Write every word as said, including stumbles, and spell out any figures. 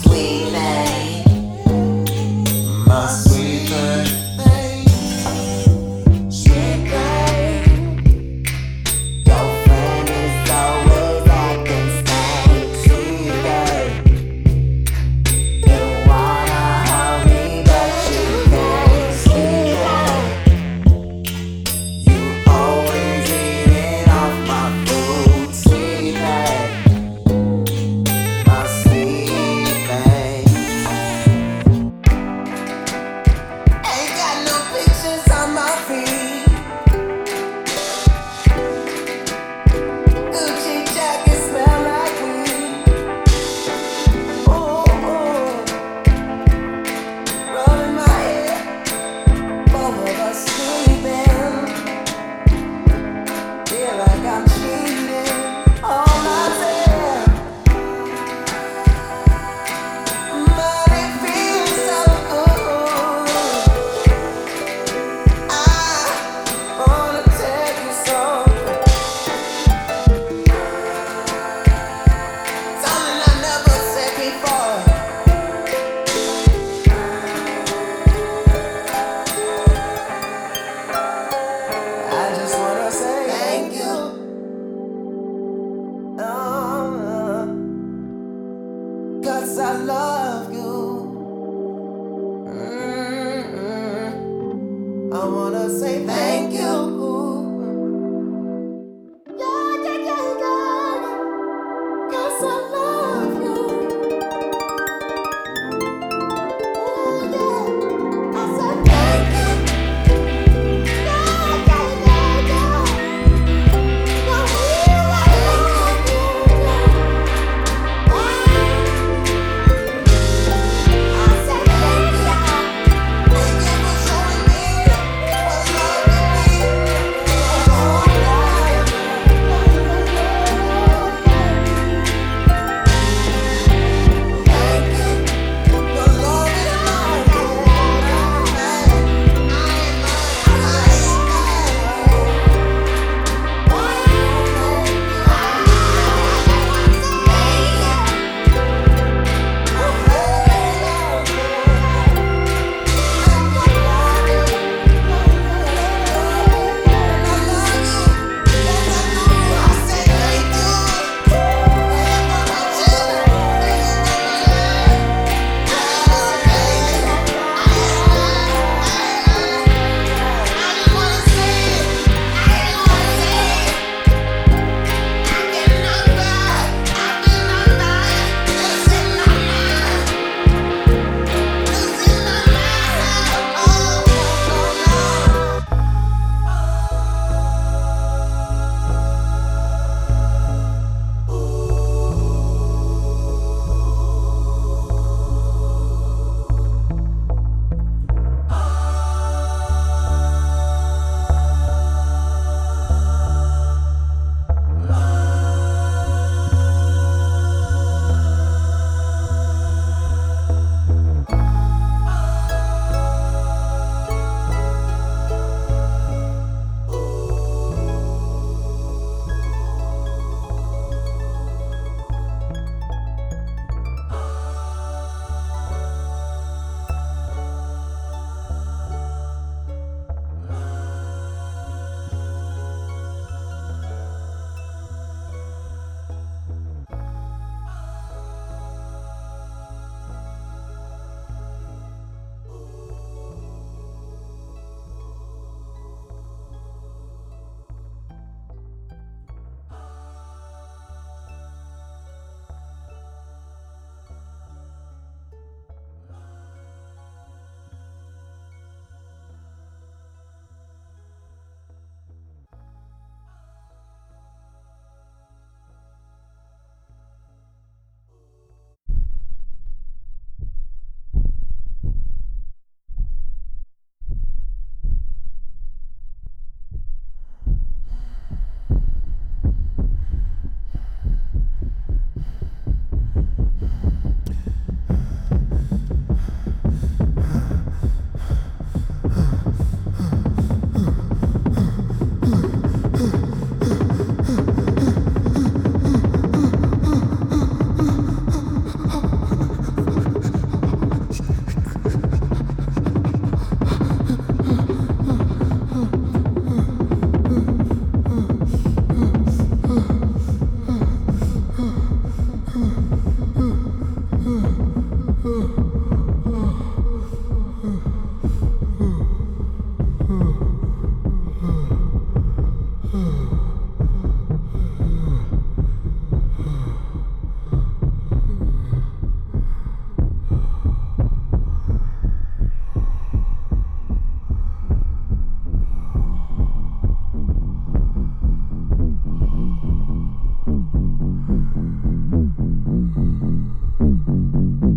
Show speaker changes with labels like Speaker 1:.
Speaker 1: sweet thing, my sweet thing, sweet thing. Your friend is always acting strange, sweet thing. You wanna hold me, but you can't, sweet thing. You always eating off my food, sweet thing, my sweet thing. Ain't got no pictures on my feed. Gucci jacket smell like weed. Ooh, ooh. Rubbing my head, both of us sleeping. Feel like I'm cheating on myself, but it feels so good. I wanna tell you something, something I never said before. I just wanna say thank you. Uh, Cause I love you. Mm-mm. I wanna say thank you.